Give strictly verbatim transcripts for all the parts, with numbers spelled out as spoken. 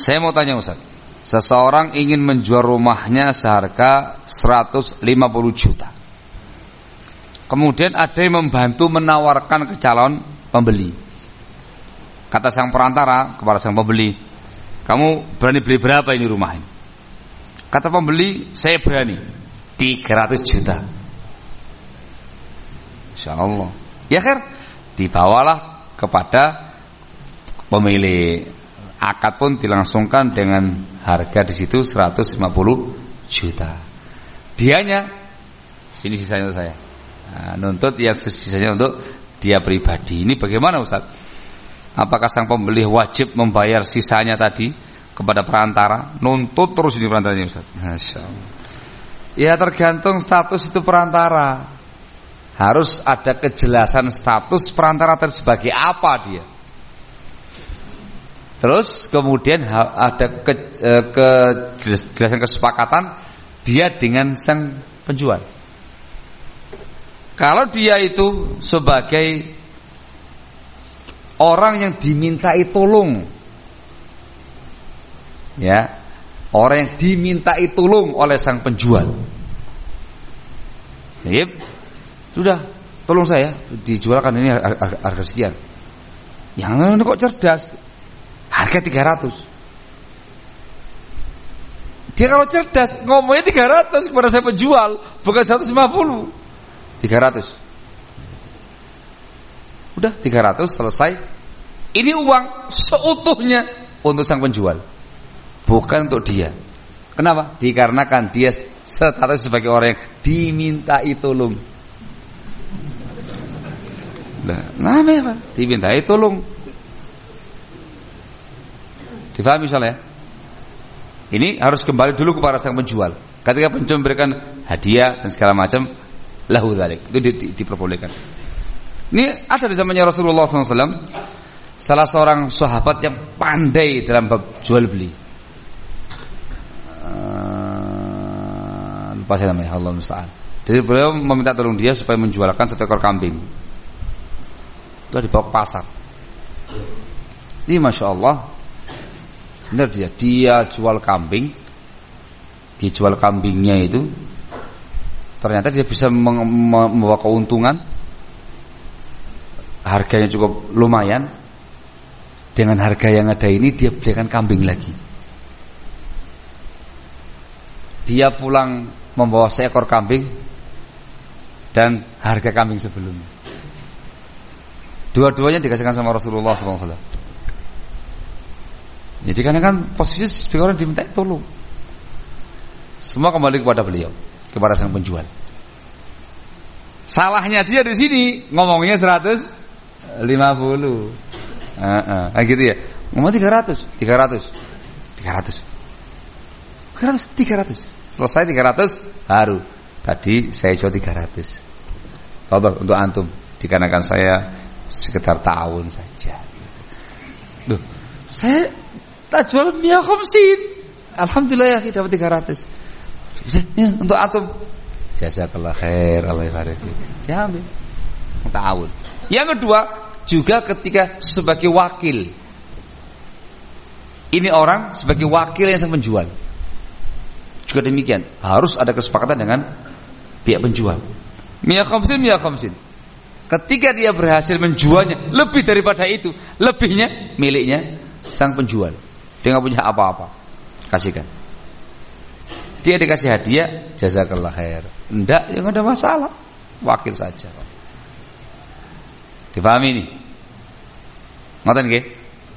Saya mau tanya Ustaz, seseorang ingin menjual rumahnya seharga seratus lima puluh juta. Kemudian ada yang membantu menawarkan ke calon pembeli. Kata sang perantara kepada sang pembeli, kamu berani beli berapa ini rumah ini? Kata pembeli, saya berani tiga ratus juta. Insyaallah. Ya kan? Dibawalah kepada pemilik. Akad pun dilangsungkan dengan harga di situ seratus lima puluh juta. Dianya sini sisanya untuk saya. Nah, nuntut ya sisanya untuk dia pribadi. Ini bagaimana Ustaz? Apakah sang pembeli wajib membayar sisanya tadi kepada perantara? Nuntut terus ini perantaranya Ustaz. Masyaallah. Ya tergantung status itu perantara. Harus ada kejelasan status perantara tadi sebagai apa dia. Terus kemudian ada ke, kejelasan kesepakatan dia dengan sang penjual. Kalau dia itu sebagai orang yang dimintai tolong, ya, orang yang dimintai tolong oleh sang penjual, yep, sudah, tolong saya dijualkan ini harga, harga sekian. Yang kok cerdas, harga tiga ratus. Dia kalau cerdas ngomongnya tiga ratus kepada saya penjual, bukan seratus lima puluh. tiga ratus. Udah tiga ratus selesai. Ini uang seutuhnya untuk sang penjual, bukan untuk dia. Kenapa? Dikarenakan dia status sebagai orang yang dimintai tolong. Nah, namanya dimintai tolong. Difahami misalnya? Ini harus kembali dulu kepada sang penjual. Ketika penjual memberikan hadiah dan segala macam, lahu dzalik, itu di, di, diperbolehkan. Ini ada di zamannya Rasulullah shallallahu alaihi wasallam. Salah seorang sahabat yang pandai dalam bab jual beli. Uh, lupa saya namanya, Allah musta'an. Jadi beliau meminta tolong dia supaya menjualkan satu ekor kambing. Itu dibawa ke pasar. Ini masya Allah, benar dia, dia jual kambing, dijual kambingnya itu. Ternyata dia bisa membawa keuntungan, harganya cukup lumayan. Dengan harga yang ada ini dia belikan kambing lagi. Dia pulang membawa seekor kambing dan harga kambing sebelumnya. Dua-duanya dikasihkan sama Rasulullah shallallahu alaihi wasallam. Jadi karena kan posisi sebagai orang diminta tolong, semua kembali kepada beliau, kepada sang penjual. Salahnya dia di sini ngomongnya seratus lima puluh. Heeh, uh, uh, gitu ya. Ngomong tiga ratus, tiga ratus, tiga ratus, tiga ratus, tiga ratus. Selesai tiga ratus, baru tadi saya jual tiga ratus. Tolong untuk antum, dikarenakan saya sekitar tahun saja. Loh, saya tak jual mia khamsin. Alhamdulillah ya dapat tiga ratus. Ya, untuk antum. Jazakallah khair, Allah barik fiik. Ya ambil. Ta'awun. Yang kedua, juga ketika sebagai wakil. Ini orang sebagai wakil yang sang penjual. Juga demikian, harus ada kesepakatan dengan pihak penjual. Mia khamsin, mia khamsin. Ketika dia berhasil menjualnya lebih daripada itu, lebihnya miliknya sang penjual. Dia nggak punya apa-apa, kasihkan. Dia dikasih hadiah, jazakallah khair. Enggak, ya nggak ada masalah, wakil saja. Difahami ini? Ngoten nggih?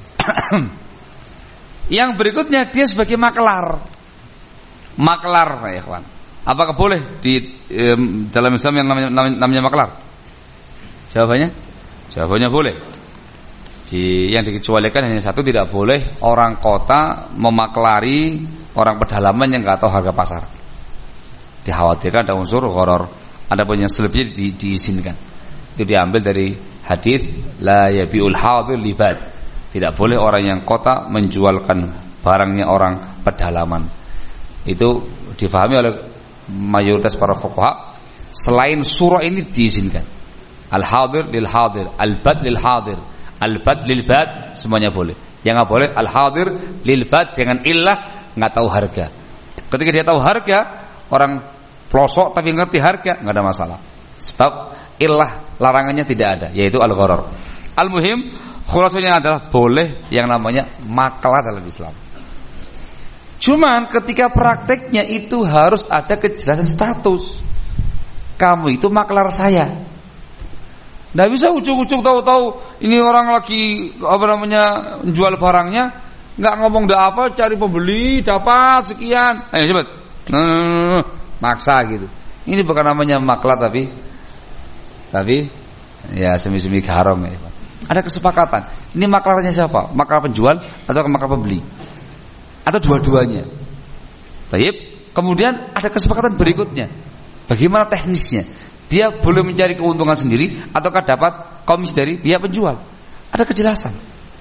Yang berikutnya dia sebagai maklar. Maklar, ya kawan. Apakah boleh di um, dalam Islam yang namanya, namanya maklar? Jawabannya? Jawabannya boleh. Di, yang dikecualikan hanya satu, tidak boleh orang kota memaklari orang pedalaman yang nggak tahu harga pasar. Dikhawatirkan ada unsur gharar. Ada pun yang selebihnya di, diizinkan. Itu diambil dari hadis la yabiul hadir libad. Tidak boleh orang yang kota menjualkan barangnya orang pedalaman. Itu difahami oleh mayoritas para fuqaha. Selain surah ini diizinkan. Al hadir lil hadir, al bad lil hadir, Al-bad lil bad semuanya boleh. Yang enggak boleh al-hadir lil bad dengan illah enggak tahu harga. Ketika dia tahu harga, orang pelosok tapi ngerti harga, enggak ada masalah. Sebab illah larangannya tidak ada, yaitu al-gharar. Al-muhim khulasanya adalah boleh yang namanya maklar dalam Islam. Cuman ketika prakteknya itu harus ada kejelasan status. Kamu itu maklar saya. Nggak bisa ucuk-ucuk tahu-tahu ini orang lagi apa namanya jual barangnya, nggak ngomong dah apa, cari pembeli dapat sekian, ayo cepet, hmm, maksa gitu. Ini bukan namanya maklar tapi tapi ya semi-semi haram ya. Ada kesepakatan. Ini maklarnya siapa? Maklar penjual atau maklar pembeli? Atau dua-duanya? Baik. Kemudian ada kesepakatan berikutnya. Bagaimana teknisnya? Dia boleh mencari keuntungan sendiri ataukah dapat komisi dari pihak penjual? Ada kejelasan.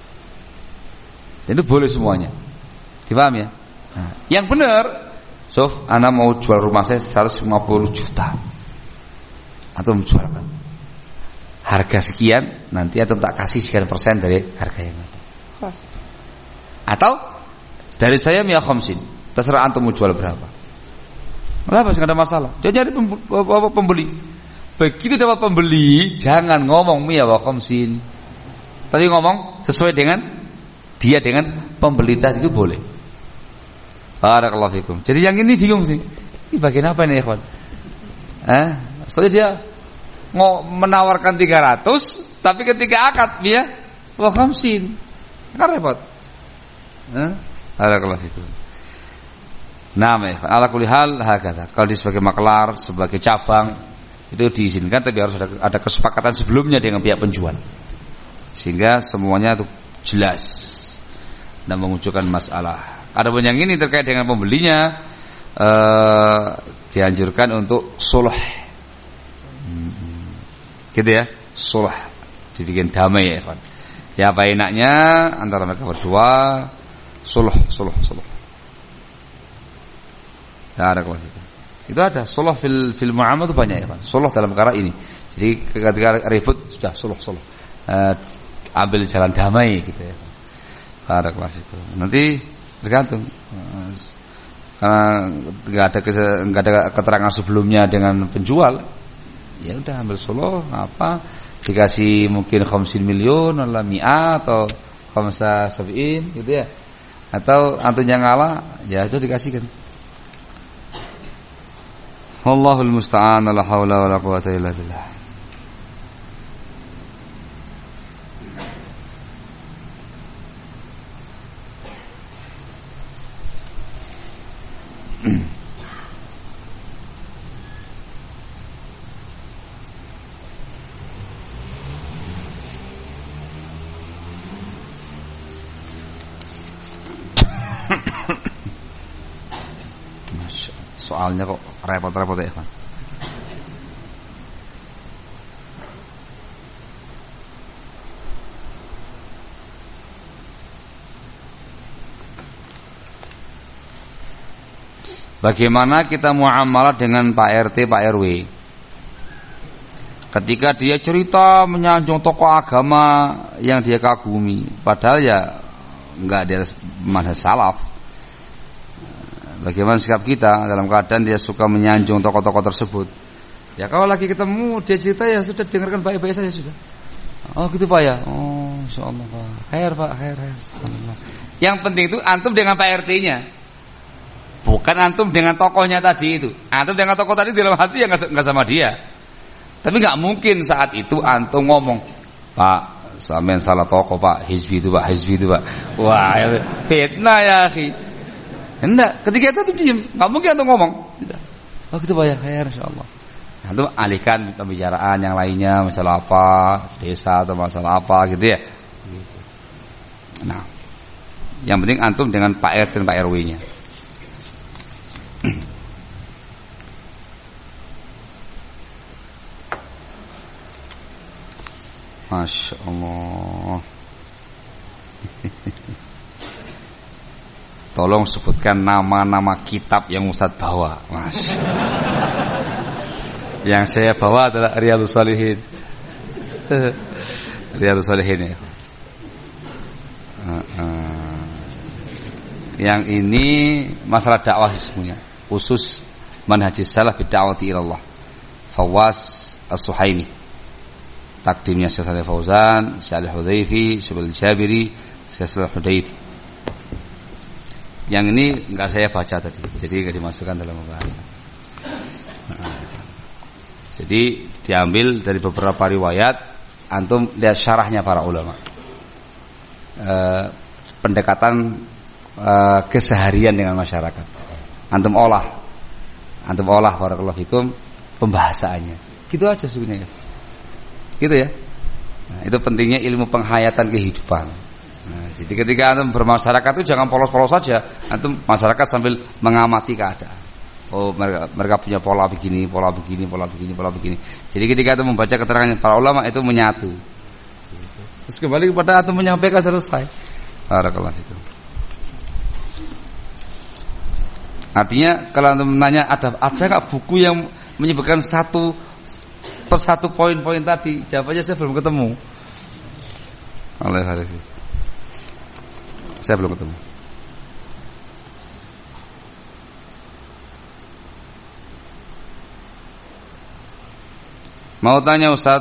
Itu boleh semuanya. Dipaham ya? Nah, yang benar, Sof, ana mau jual rumah saya seratus lima puluh juta. Atau menjual apa? Harga sekian, nanti atau tak kasih sekian persen dari harga yang ada. Atau dari saya mia khamsin, terserah antum mau jual berapa. Kenapa sih, enggak ada masalah. Dia cari pembeli. Begitu dapat pembeli, jangan ngomong mia wa khamsin. Tapi ngomong sesuai dengan dia dengan pembeli tadi, itu boleh. Barakallahu fikum. Jadi yang ini bingung sih. Ini bagian apa ini, ikhwan? Eh, soalnya dia mau menawarkan tiga ratus, tapi ketika akad dia wa khamsin. Kan repot. Eh? Barakallahu fikum. Nah, ala kulli hal hakata. Kalau dia sebagai maklar, sebagai cabang itu diizinkan, tapi harus ada, ada kesepakatan sebelumnya dengan pihak penjual. Sehingga semuanya itu jelas dan mengucurkan masalah. Adapun yang ini terkait dengan pembelinya, eh, dianjurkan untuk sulh. Hmm. Gitu ya, sulh. Dibikin damai ya, Pak. Ya apa enaknya antara mereka berdua, sulh, sulh, sulh. Ya, ada kelas itu. Itu ada sulh fil fil muamalah itu banyak ya, Pak. Sulh dalam perkara ini. Jadi ketika ribut sudah sulh, sulh. Uh, ambil jalan damai gitu ya. Ada kelas itu. Nanti tergantung. Uh, karena enggak ada enggak ada keterangan sebelumnya dengan penjual. Ya udah ambil sulh apa? Dikasih mungkin khamsin miliun atau mi'ah atau khamsa sab'in gitu ya. Atau antunya ngalah, ya itu dikasihkan. Wallahul musta'an, la haula wala quwwata illa billah. Soalnya kok repot-repot ya, Pak. Bagaimana kita muamalah dengan Pak R T, Pak R W? Ketika dia cerita menyanjung tokoh agama yang dia kagumi, padahal ya enggak dia manhaj salaf. Bagaimana sikap kita dalam keadaan dia suka menyanjung tokoh-tokoh tersebut? Ya kalau lagi ketemu dia cerita, ya sudah dengarkan baik-baik saja sudah. Oh gitu Pak ya. Oh insyaallah Pak. Khair Pak, khair, khair. Yang penting itu antum dengan Pak R T-nya. Bukan antum dengan tokohnya tadi itu. Antum dengan tokoh tadi dalam hati ya enggak sama dia. Tapi enggak mungkin saat itu antum ngomong, "Pak, sampean salah tokoh Pak, hizbi itu Pak, hizbi itu Pak." Wah, fitnah ya akhi. Enggak, ketika itu tuh diam, enggak mungkin antum ngomong. Tidak. Oh gitu Pak ya, khair insyaallah. Antum alihkan pembicaraan yang lainnya, masalah apa, desa atau masalah apa gitu ya. Nah, yang penting antum dengan Pak R T dan Pak R W-nya. Masya Allah. Tolong sebutkan nama-nama kitab yang Ustaz bawa. Masya Allah. Yang saya bawa adalah Riyadhus Shalihin. Riyadhus Shalihin ya. Yang ini masalah dakwah semuanya, khusus manhajis salaf bid'awati ilallah. Fawwas As-Suhaimi, takdimnya Syekh Shalih Fauzan, Syekh Al-Hudzaify, Syekh Al-Jabiri, Syekh Al-Hudzaify. Yang ini enggak saya baca tadi, jadi enggak dimasukkan dalam pembahasan. Nah, jadi diambil dari beberapa riwayat, antum lihat syarahnya para ulama. E, pendekatan e, keseharian dengan masyarakat. Antum olah, antum olah barakallahu fikum pembahasannya. Gitu aja sebenarnya. Gitu ya. Nah, itu pentingnya ilmu penghayatan kehidupan. Nah, jadi ketika antum bermasyarakat itu jangan polos-polos saja. Antum masyarakat sambil mengamati keadaan. Oh, mereka mereka punya pola begini, pola begini, pola begini, pola begini. Jadi ketika antum membaca keterangan para ulama itu menyatu. Terus kembali kepada antum menyampaikan selesai. Barakallahu fikum. Artinya kalau antum menanya ada ada enggak buku yang menyebutkan satu persatu poin-poin tadi, jawabannya saya belum ketemu. Oleh Harif. Saya belum ketemu. Mau tanya Ustaz,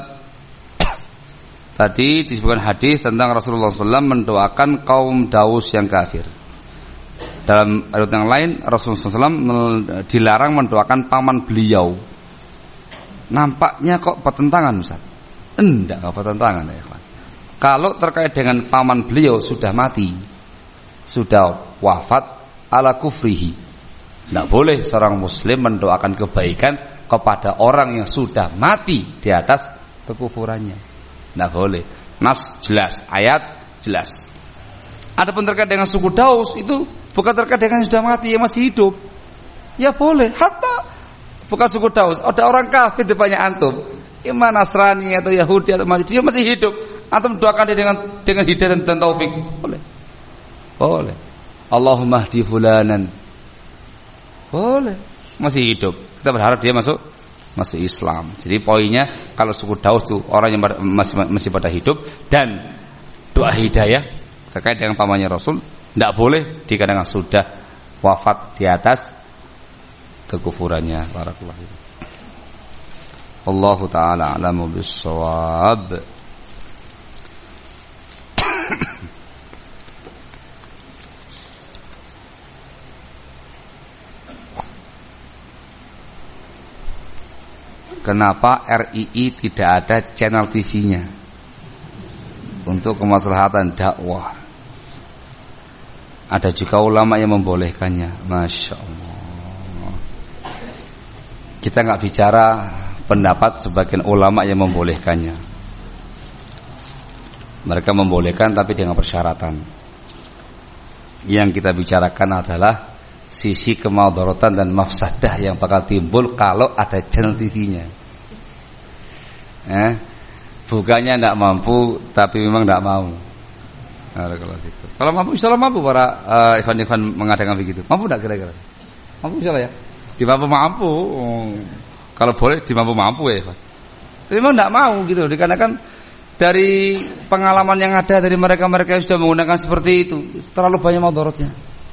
tadi disebutkan hadis tentang Rasulullah sallallahu alaihi wasallam mendoakan kaum Daus yang kafir. Dalam ayat yang lain Rasulullah sallallahu alaihi wasallam dilarang mendoakan paman beliau. Nampaknya kok pertentangan Ustaz? Enggak, enggak pertentangan ya, Pak. Kalau terkait dengan paman beliau sudah mati, sudah wafat ala kufrihi, tidak boleh seorang muslim mendoakan kebaikan kepada orang yang sudah mati di atas kekufurannya. Tidak boleh. Nas jelas, ayat jelas. Adapun terkait dengan suku Daus itu bukan terkait dengan yang sudah mati, yang masih hidup. Ya boleh. Hatta bukan suku Daus, ada orang kafir depannya antum, iman Nasrani atau Yahudi atau Majus, dia masih hidup. Antum doakan dia dengan dengan hidayah dan taufik. Boleh. Boleh. Allahumma hdi fulanan. Boleh. Masih hidup. Kita berharap dia masuk masuk Islam. Jadi poinnya kalau suku Daus itu orang yang masih masih pada hidup dan doa hidayah terkait dengan pamannya Rasul, tidak boleh dikarenakan sudah wafat di atas kekufurannya. Barakallahu fiik. Wallahu taala a'lamu bis-shawab. Kenapa R I I tidak ada channel T V-nya untuk kemaslahatan dakwah? Ada juga ulama yang membolehkannya. Masya Allah. Kita nggak bicara pendapat sebagian ulama yang membolehkannya. Mereka membolehkan tapi dengan persyaratan. Yang kita bicarakan adalah sisi kemadaratan dan mafsadah yang bakal timbul kalau ada channel T V-nya. Eh, bukannya tidak mampu, tapi memang tidak mau. Nah, kalau gitu. Kalau mampu, insyaallah mampu para uh, ikhwan-ikhwan mengadakan begitu. Mampu tidak kira-kira? Mampu insyaallah ya. Di mampu mampu. Oh, kalau boleh di mampu mampu ya, Ikhwan. Tapi memang tidak mau gitu. Dikarenakan dari pengalaman yang ada dari mereka-mereka yang sudah menggunakan seperti itu, terlalu banyak mudaratnya.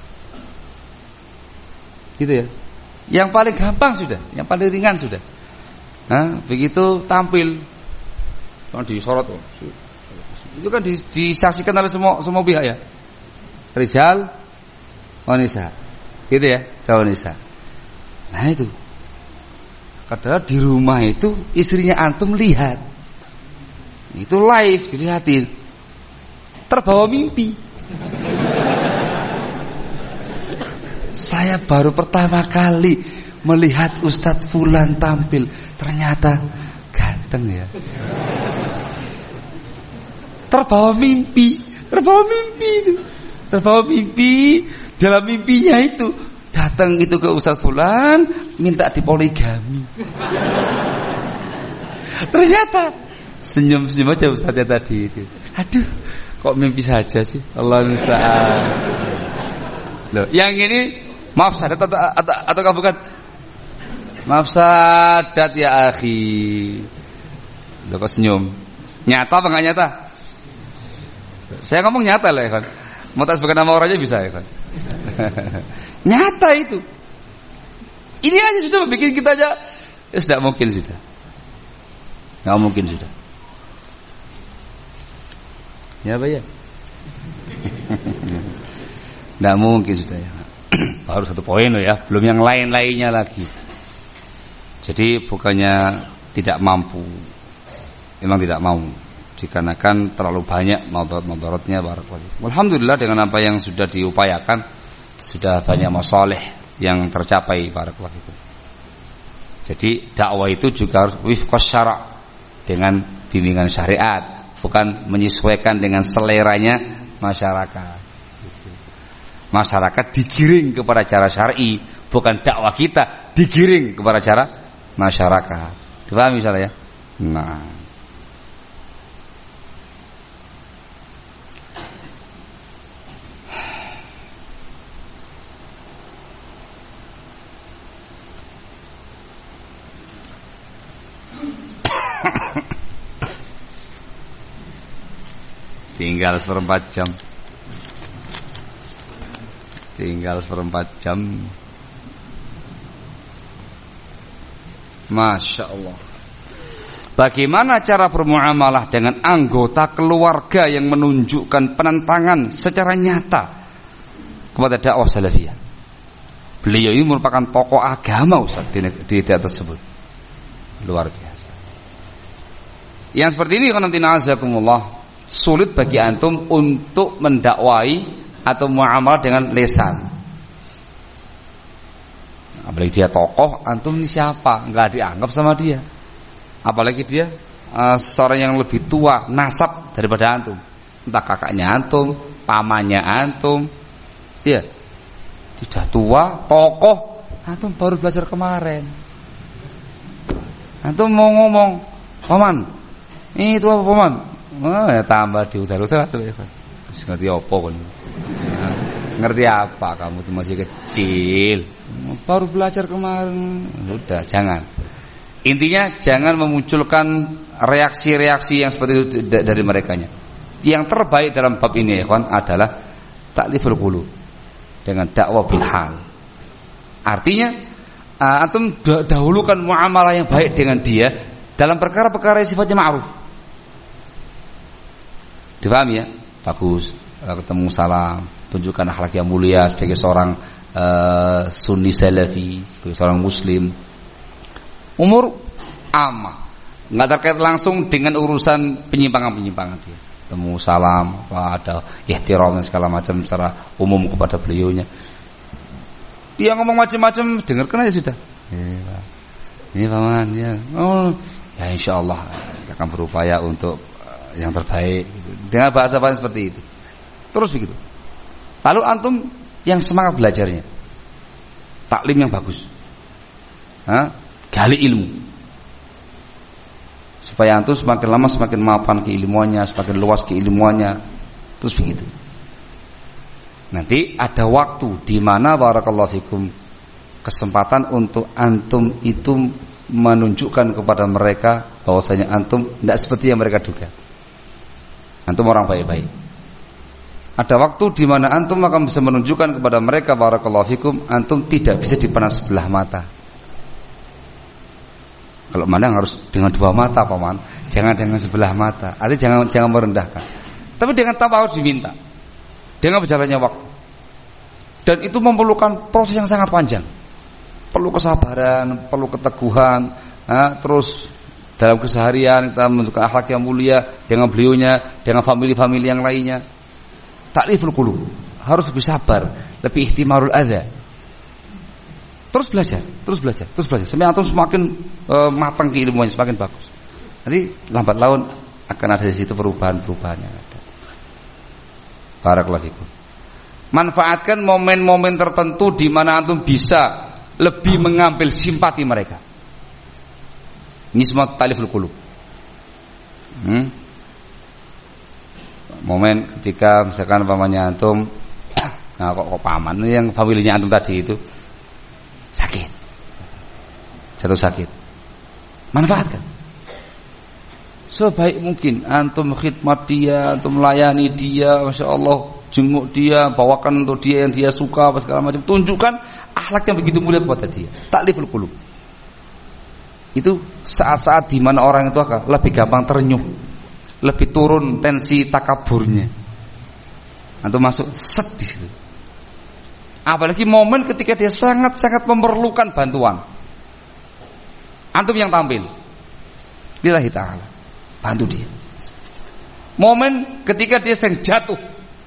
Gitu ya. Yang paling gampang sudah, yang paling ringan sudah. Nah, begitu tampil kan disorot tuh. Itu kan disaksikan oleh semua semua pihak ya. Rijal wanita. Gitu ya, cowok wanita. Nah itu. Padahal di rumah itu istrinya antum lihat. Itu live dilihatin. Terbawa mimpi. Saya baru pertama kali melihat Ustadz Fulan tampil, ternyata ganteng ya. Terbawa mimpi, terbawa mimpi itu, terbawa mimpi. Dalam mimpinya itu datang itu ke Ustadz Fulan, minta dipoligami. Ternyata senyum-senyum aja Ustadznya tadi itu. Aduh, kok mimpi saja sih? Allah musta'an. Loh, yang ini maaf sadat atau atau, atau bukan? Maaf sadat ya akhi. Loh kok senyum? Nyata apa enggak nyata? Saya ngomong nyata lah ya kan. Mau tak sebagai nama orangnya bisa ya kan. Nyata itu. Ini aja sudah bikin kita aja ya tidak mungkin sudah. Enggak mungkin sudah. Ya, Pak ya. Enggak mungkin sudah ya. Baru satu poin loh ya, belum yang lain-lainnya lagi. Jadi bukannya tidak mampu, memang tidak mau, dikarenakan terlalu banyak mudarat-mudaratnya. Barakallahu. Alhamdulillah dengan apa yang sudah diupayakan, sudah banyak masalih yang tercapai. Barakallahu. Jadi dakwah itu juga harus wifqas syara', dengan bimbingan syariat, bukan menyesuaikan dengan seleranya masyarakat. Masyarakat digiring kepada cara syar'i, bukan dakwah kita digiring kepada cara masyarakat. Dipahami misalnya ya? Nah. Tinggal seperempat jam. Tinggal seperempat jam. Masya Allah. Bagaimana cara bermuamalah dengan anggota keluarga yang menunjukkan penentangan secara nyata kepada dakwah salafiyah? Beliau ini merupakan tokoh agama Ustaz di, di daerah tersebut. Luar biasa. Yang seperti ini kan nanti na'azakumullah, sulit bagi antum untuk mendakwai atau muamalah dengan lisan. Apalagi dia tokoh, antum ini siapa? Enggak dianggap sama dia. Apalagi dia uh, seseorang yang lebih tua nasab daripada antum, entah kakaknya antum, pamannya antum. Iya. Tidak tua, tokoh, antum baru belajar kemarin. Antum mau ngomong, paman, ini itu apa paman? Oh, ya tambah diutar-utar tuh. Ngerti apa kan? Ngerti apa kamu tuh masih kecil, baru belajar kemarin. Udah, jangan. Intinya jangan memunculkan reaksi-reaksi yang seperti itu dari merekanya. Yang terbaik dalam bab ini ya kawan adalah takliful qulub dengan dakwah bil hal. Artinya uh, antum dahulukan muamalah yang baik dengan dia dalam perkara-perkara yang sifatnya ma'ruf. Dipahami ya? Bagus. Ketemu salam, tunjukkan akhlak yang mulia sebagai seorang uh, sunni salafi, sebagai seorang muslim. Umur ama, nggak terkait langsung dengan urusan penyimpangan-penyimpangan dia. Temu salam, apa ada ihtiram dan segala macam secara umum kepada beliaunya. Dia ngomong macam-macam, dengarkan aja sudah. Ya, ini paman, ya, oh, ya insya Allah akan berupaya untuk yang terbaik. Dengan bahasa-bahasa seperti itu. Terus begitu. Lalu antum yang semangat belajarnya, taklim yang bagus, ha? Gali ilmu, supaya antum semakin lama semakin mapan keilmuannya, semakin luas keilmuannya. Terus begitu. Nanti ada waktu di mana barakallahu fikum kesempatan untuk antum itu menunjukkan kepada mereka bahwasanya antum tidak seperti yang mereka duga. Antum orang baik-baik. Ada waktu di mana antum akan bisa menunjukkan kepada mereka barakallahu fikum antum tidak bisa dipandang sebelah mata. Kalau mandang harus dengan dua mata, paman. Jangan dengan sebelah mata. Artinya jangan jangan merendahkan. Tapi dengan tanpa harus diminta. Dengan berjalannya waktu. Dan itu memerlukan proses yang sangat panjang. Perlu kesabaran, perlu keteguhan, nah, terus dalam keseharian kita menunjukkan akhlak yang mulia dengan beliaunya, dengan famili-famili yang lainnya. Takliful qulub, harus lebih sabar, lebih ihtimarul adza. Terus belajar, terus belajar, terus belajar. Sampai antum semakin e, matang keilmuannya, semakin bagus. Nanti lambat laun akan ada di situ perubahan-perubahan yang ada. Barakallahu fikum. Manfaatkan momen-momen tertentu di mana antum bisa lebih mengambil simpati mereka. Ini semua takliful qulub. Hmm? Momen ketika misalkan pamannya antum, nah kok, kok paman yang familinya antum tadi itu sakit, jatuh sakit, manfaatkan sebaik mungkin antum khidmat dia, antum melayani dia, masya Allah, jenguk dia, bawakan untuk dia yang dia suka, apa segala macam. Tunjukkan akhlak yang begitu mulia kepada dia. Ta'liful qulub. Itu saat-saat di mana orang itu akan lebih gampang terenyuh, lebih turun tensi takaburnya. Antum masuk set di situ. Apalagi momen ketika dia sangat-sangat memerlukan bantuan. Antum yang tampil. Lillahi ta'ala. Bantu dia. Momen ketika dia sedang jatuh.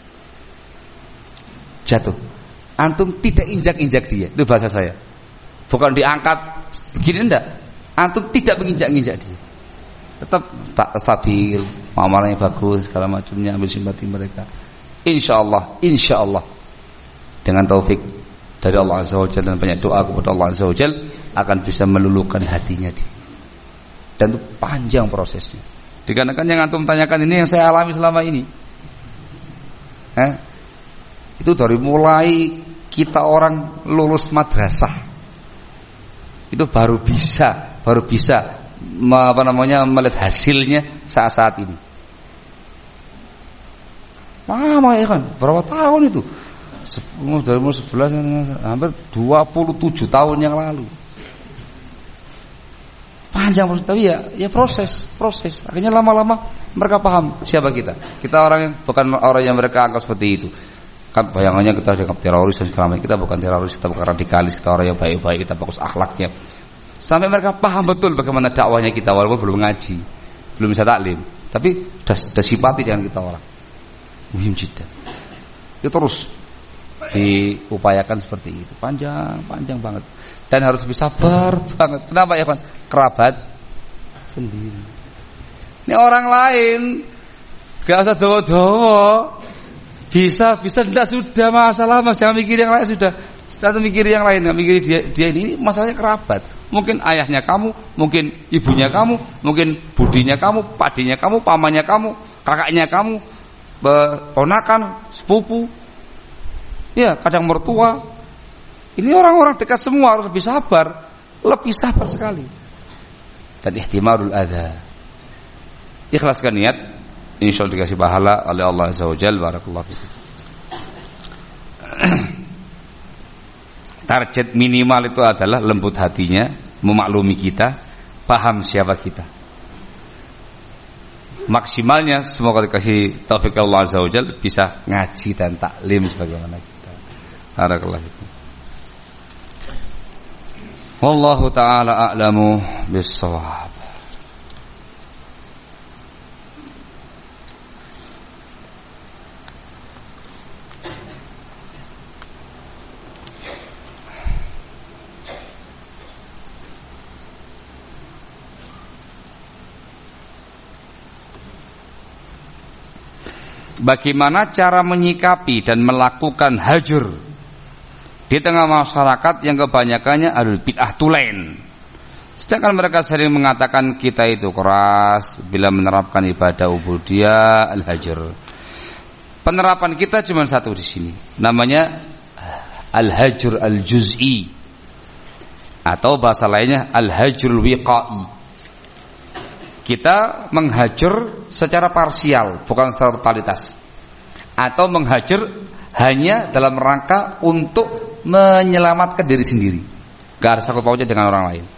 Jatuh. Antum tidak injak-injak dia. Itu bahasa saya. Bukan diangkat begini, enggak. Antum tidak menginjak-injak dia. Tetap tak stabil, muamalahnya bagus, segala macamnya, ambil simpati mereka. Insyaallah, insyaallah dengan taufik dari Allah Azza wa Jalla dan banyak doa kepada Allah Azza wa Jalla akan bisa meluluhkan hatinya dia. Dan itu panjang prosesnya. Dikarenakan yang antum tanyakan ini yang saya alami selama ini. Eh? Itu dari mulai kita orang lulus madrasah. Itu baru bisa, baru bisa apa namanya melihat hasilnya saat-saat ini. Lama ya kan? Berapa tahun itu? Dari umur sebelas hampir dua puluh tujuh tahun yang lalu. Panjang proses, tapi ya, ya proses, proses. Akhirnya lama-lama mereka paham siapa kita. Kita orang yang bukan orang yang mereka anggap seperti itu. Kan bayangannya kita dianggap teroris dan segala macam. Kita bukan teroris, kita bukan radikalis, kita orang yang baik-baik, kita bagus akhlaknya. Sampai mereka paham betul bagaimana dakwahnya kita walaupun belum ngaji, belum bisa taklim, tapi sudah, sudah simpati dengan kita orang. Muhim jiddan. Itu terus diupayakan seperti itu. Panjang, panjang banget. Dan harus bisa sabar banget. Kenapa ya kan? Kerabat sendiri. Ini orang lain gak usah doa-doa. Bisa, bisa tidak sudah masalah, mas jangan mikir yang lain sudah. Satu mikir yang lain, mikir dia dia ini masalahnya kerabat. Mungkin ayahnya kamu, mungkin ibunya kamu, mungkin budinya kamu, padinya kamu, pamannya kamu, kakaknya kamu, ponakan, sepupu. Ya, kadang mertua. Ini orang-orang dekat semua harus lebih sabar, lebih sabar sekali. Dan ihtimalul adza. Ikhlaskan niat, insyaallah dikasih pahala oleh Allah Azza wa Jalla. Barakallahu fikum. Target minimal itu adalah lembut hatinya, memaklumi kita, paham siapa kita. Maksimalnya semoga dikasih taufik Allah Azza wa Jalla bisa ngaji dan taklim sebagaimana kita. Barakallahu fikum. Wallahu ta'ala a'lamu bis-shawab. Bagaimana cara menyikapi dan melakukan hajur di tengah masyarakat yang kebanyakannya adalah bid'ah tulen. Sedangkan mereka sering mengatakan kita itu keras bila menerapkan ibadah ubudiyah al-hajr. Penerapan kita cuma satu di sini, namanya al-hajr al-juz'i atau bahasa lainnya al-hajrul wiqa'i. Kita menghajar secara parsial, bukan secara totalitas. Atau menghajar hanya dalam rangka untuk menyelamatkan diri sendiri, gak ada sangkut pautnya dengan orang lain.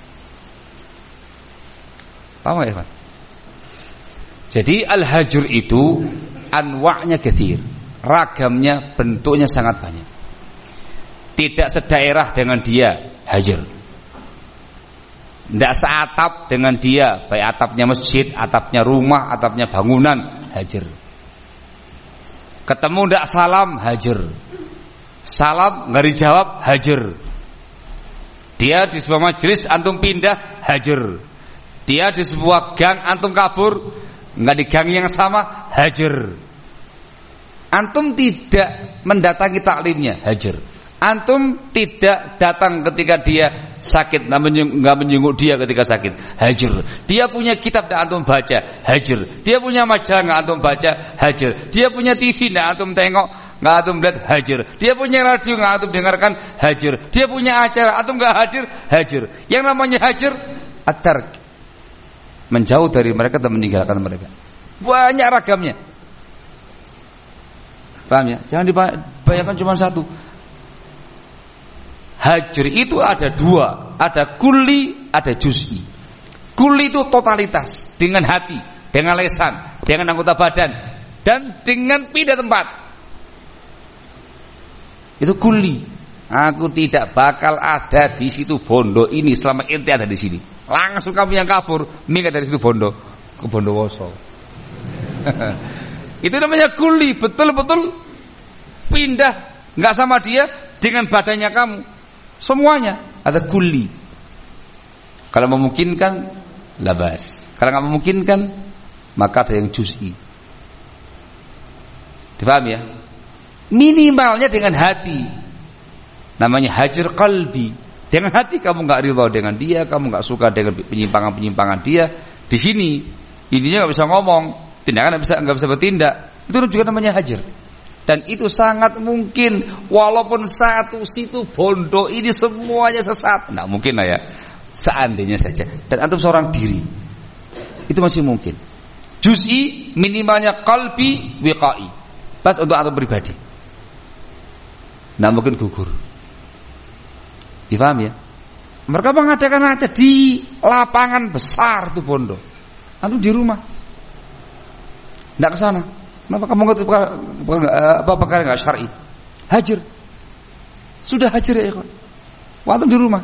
Paham ya, Pak? Jadi al-hajr itu anwa'nya katsir, ragamnya, bentuknya sangat banyak. Tidak sedaerah dengan dia hajar, tidak seatap dengan dia, baik atapnya masjid, atapnya rumah, atapnya bangunan, hajar. Ketemu tidak salam, hajar. Salam nggak dijawab, hajar. Dia di sebuah majelis antum pindah, hajar. Dia di sebuah gang antum kabur, nggak di gang yang sama, hajar. Antum tidak mendatangi taklimnya, hajar. Antum tidak datang ketika dia sakit, nggak menjenguk dia ketika sakit, hajar. Dia punya kitab nggak antum baca, hajar. Dia punya majalah nggak antum baca, hajar. Dia punya T V nggak antum tengok, nggak antum lihat, hajar. Dia punya radio nggak antum dengarkan, hajar. Dia punya acara antum nggak hadir, hajar. Yang namanya hajar at-tark. menjauh dari mereka dan meninggalkan mereka. Banyak ragamnya. Paham ya? Jangan dibayangkan cuma satu. Hajr itu ada dua, ada kulli, ada juz'i. Kulli itu totalitas, dengan hati, dengan lesan, dengan anggota badan, dan dengan pindah tempat. Itu kulli. Aku tidak bakal ada di situ Bondo ini selama ente ada di sini. Langsung kamu yang kabur, minggat dari situ Bondo ke Bondowoso. Itu namanya kulli, betul-betul pindah, nggak sama dia dengan badannya kamu. Semuanya ada kulli. Kalau memungkinkan labas, kalau nggak memungkinkan maka ada yang juz'i. Difaham ya? Minimalnya dengan hati. Namanya hajr qalbi. Dengan hati kamu nggak ridha dengan dia, kamu nggak suka dengan penyimpangan-penyimpangan dia. Di sini intinya nggak bisa ngomong, tindakan nggak bisa nggak bisa bertindak. Itu juga namanya hajr. Dan itu sangat mungkin, walaupun satu situ Bondo ini semuanya sesat, nggak mungkin lah ya. Seandainya saja. Dan antum seorang diri, itu masih mungkin. Juz'i minimalnya qalbi wiqai. Pas untuk antum pribadi. Nggak mungkin gugur. Difaham ya? Mereka mengadakan aja di lapangan besar tuh Bondo. Antum di rumah. Enggak ke sana. Kenapa kamu ngerti apa perkara enggak syar'i? Hajr. Sudah hajr ya, ikhwan. Waktu di rumah.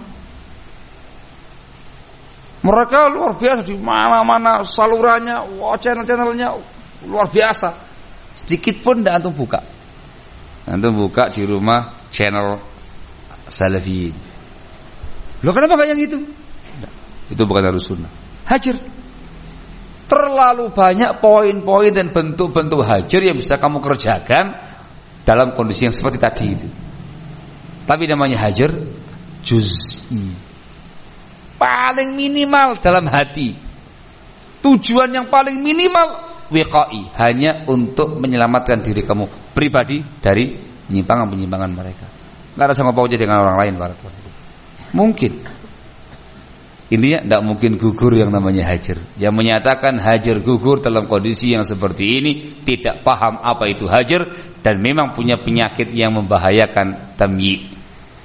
Mereka luar biasa di mana-mana salurannya, wah channel-channelnya luar biasa. Sedikit pun enggak antum buka. Antum buka di rumah channel Salafiyin. Loh kenapa gak yang itu? Nah, itu bukan harus sunnah. Hajr. Terlalu banyak poin-poin dan bentuk-bentuk hajr yang bisa kamu kerjakan dalam kondisi yang seperti tadi itu. Tapi namanya hajr juz'i. Paling minimal dalam hati. Tujuan yang paling minimal wiqai, hanya untuk menyelamatkan diri kamu pribadi dari penyimpangan-penyimpangan mereka. Enggak ada sama pautnya dengan orang lain, barakallahu. Mungkin. Intinya tidak mungkin gugur yang namanya hajr. Yang menyatakan hajr gugur dalam kondisi yang seperti ini tidak paham apa itu hajr dan memang punya penyakit yang membahayakan tamyi'.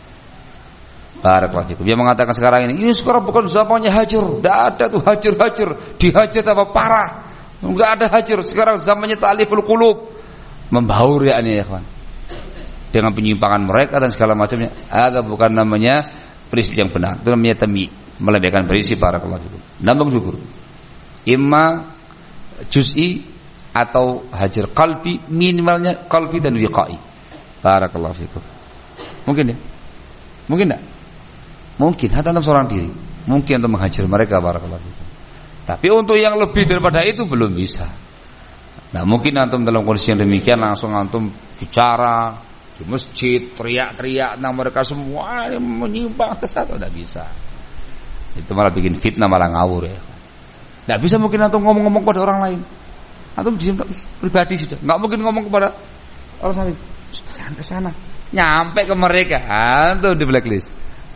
Barakallahu fikum. Dia mengatakan sekarang ini, ini sekarang bukan zamannya hajr. Tidak ada tuh hajr-hajr. Dihajar apa parah. Enggak ada hajr. Sekarang zamannya ta'liful qulub. Membaur ya ini ya kawan. Dengan penyimpangan mereka dan segala macamnya. Ada bukan namanya prinsip yang benar. Itu namanya tamyi', melebihkan prinsip. Barakallahu fikum. Nambang syukur. Imma juz'i atau hajr qalbi, minimalnya qalbi dan wiqai. Barakallahu fikum. Mungkin ya? Mungkin enggak? Mungkin hatta antum seorang diri. Mungkin untuk menghajar mereka. Barakallahu fikum. Tapi untuk yang lebih daripada itu belum bisa. Nah, mungkin antum dalam kondisi yang demikian langsung antum bicara di masjid, teriak-teriak, nah mereka semua menyimpang ke satu, tidak bisa. Itu malah bikin fitnah, malah ngawur ya. Tidak bisa mungkin antum ngomong-ngomong kepada orang lain. Antum diam pribadi sudah. Nggak mungkin ngomong kepada orang lain. Jangan ke sana. Nyampe ke mereka, antum di blacklist.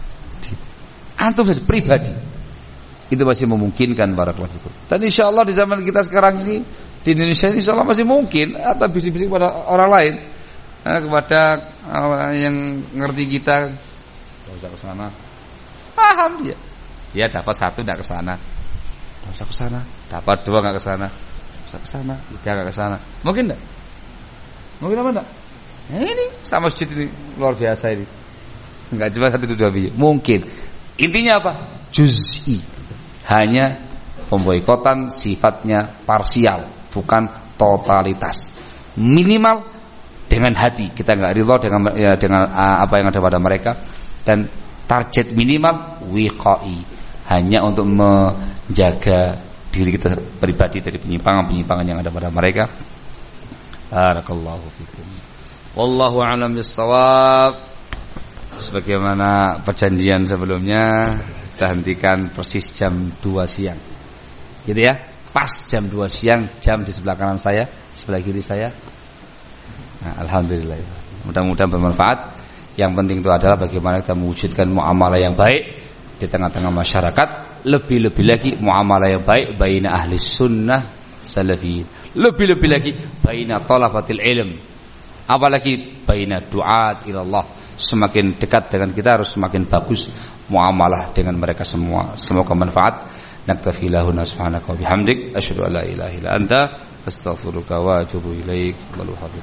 Antum pribadi. Itu masih memungkinkan barakallahu fikum. Dan insyaallah di zaman kita sekarang ini di Indonesia ini insyaallah masih mungkin atau bisik-bisik kepada orang lain. Nah, kepada uh, yang ngerti kita, enggak usah ke sana. Paham dia. Dia dapat satu enggak ke sana. Enggak usah ke sana. Dapat dua enggak ke sana. Enggak usah ke sana. Tiga enggak ke sana. Mungkin enggak? Mungkin apa enggak? Nah, ini sama masjid ini luar biasa ini. Enggak cuma satu dua biji. Mungkin. Intinya apa? Juz'i. Hanya pemboikotan sifatnya parsial, bukan totalitas. Minimal dengan hati kita nggak ridho dengan ya, dengan uh, apa yang ada pada mereka, dan target minimal wiqai, hanya untuk menjaga diri kita pribadi dari penyimpangan-penyimpangan yang ada pada mereka. Barakallahu fikum. Wallahu a'lam bissawab. Sebagaimana perjanjian sebelumnya, kita hentikan persis jam dua siang. Gitu ya. Pas jam dua siang, jam di sebelah kanan saya, sebelah kiri saya. Nah, alhamdulillah. Mudah-mudahan bermanfaat. Yang penting itu adalah bagaimana kita mewujudkan muamalah yang baik di tengah-tengah masyarakat lebih-lebih lagi muamalah yang baik baina ahli sunnah salafiyin, lebih-lebih lagi baina talabatil ilm, apalagi baina du'at ilallah. Semakin dekat dengan kita harus semakin bagus muamalah dengan mereka semua. Semoga manfaat. Naktafi lahuna subhanaka wa bihamdik asyhadu an la ilaha illa anta astaghfiruka wa atubu ilaik. Wallahu